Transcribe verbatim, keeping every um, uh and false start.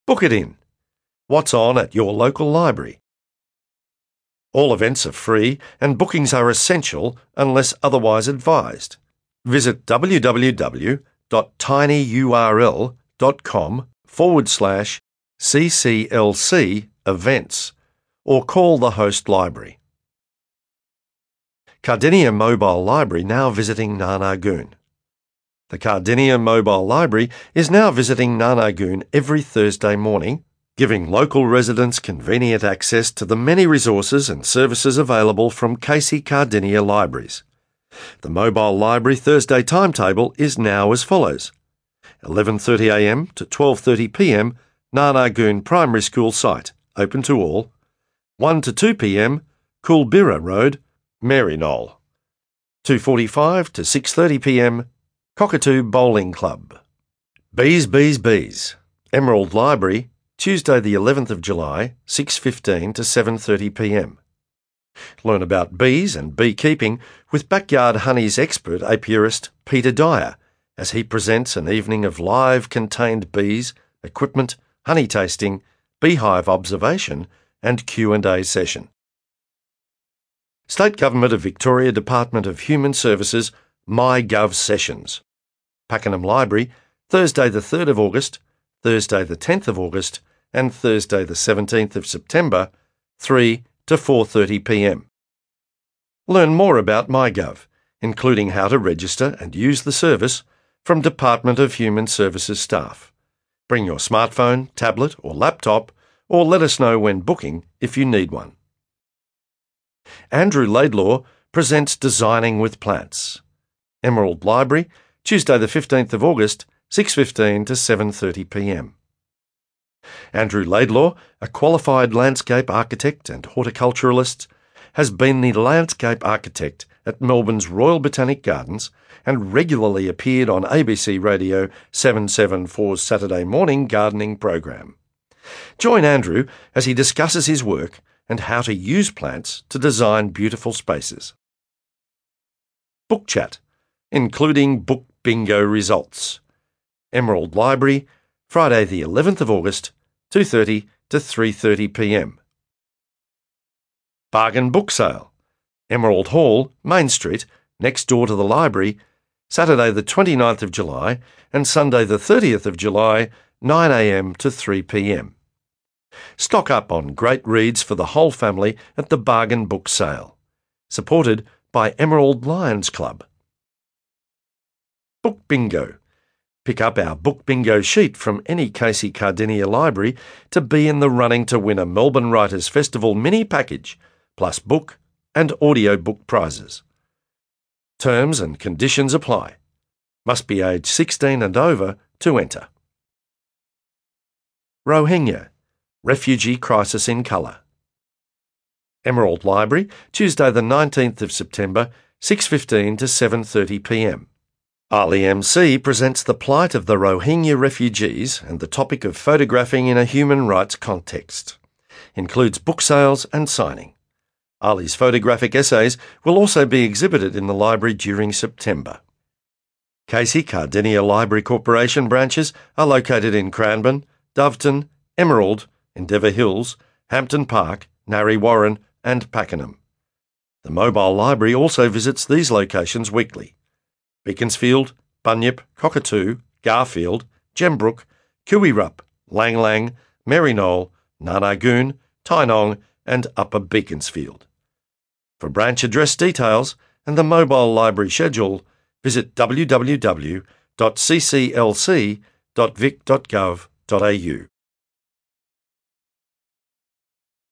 Book it in. What's on at your local library? All events are free and bookings are essential unless otherwise advised. Visit www.tinyurl.com forward slash CCLC events or call the host library. Cardinia Mobile Library now visiting Narnagoon. The Cardinia Mobile Library is now visiting Narnagoon every Thursday morning, giving local residents convenient access to the many resources and services available from Casey Cardinia Libraries. The Mobile Library Thursday timetable is now as follows: eleven thirty a m to twelve thirty p m Narnagoon Primary School site, open to all. one to two p m Coolbirra Road, Maryknoll. two forty-five to six thirty p m Cockatoo Bowling Club. Bees, Bees, Bees. Emerald Library, Tuesday the eleventh of July, six fifteen to seven thirty p m. Learn about bees and beekeeping with Backyard Honey's expert apiarist Peter Dyer as he presents an evening of live contained bees, equipment, honey tasting, beehive observation and Q and A session. State Government of Victoria Department of Human Services MyGov Sessions. Pakenham Library, Thursday the third of August, Thursday the tenth of August and Thursday the seventeenth of September, three to four thirty p m. Learn more about MyGov, including how to register and use the service, from Department of Human Services staff. Bring your smartphone, tablet or laptop, or let us know when booking if you need one. Andrew Laidlaw presents Designing with Plants. Emerald Library, Tuesday the fifteenth of August, six fifteen to seven thirty p m. Andrew Laidlaw, a qualified landscape architect and horticulturalist, has been the landscape architect at Melbourne's Royal Botanic Gardens and regularly appeared on A B C Radio seven seventy-four's Saturday morning gardening program. Join Andrew as he discusses his work and how to use plants to design beautiful spaces. Book Chat, including book bingo results. Emerald Library, Friday the eleventh of August, two thirty to three thirty p m. Bargain Book Sale. Emerald Hall, Main Street, next door to the library, Saturday the twenty-ninth of July and Sunday the thirtieth of July, nine a m to three p m. Stock up on great reads for the whole family at the Bargain Book Sale. Supported by Emerald Lions Club. Book Bingo. Pick up our Book Bingo sheet from any Casey Cardinia library to be in the running to win a Melbourne Writers Festival mini package, plus book and audio book prizes. Terms and conditions apply. Must be aged sixteen and over to enter. Rohingya, Refugee Crisis in Colour. Emerald Library, Tuesday the nineteenth of September, six fifteen to seven thirty p m. Ali M C presents the plight of the Rohingya refugees and the topic of photographing in a human rights context. Includes book sales and signing. Ali's photographic essays will also be exhibited in the library during September. Casey Cardinia Library Corporation branches are located in Cranbourne, Doveton, Emerald, Endeavour Hills, Hampton Park, Narre Warren and Pakenham. The mobile library also visits these locations weekly: Beaconsfield, Bunyip, Cockatoo, Garfield, Gembrook, Kiwirup, Lang Lang, Maryknoll, Narnagoon, Tynong and Upper Beaconsfield. For branch address details and the mobile library schedule, visit w w w dot c c l c dot vic dot gov dot a u.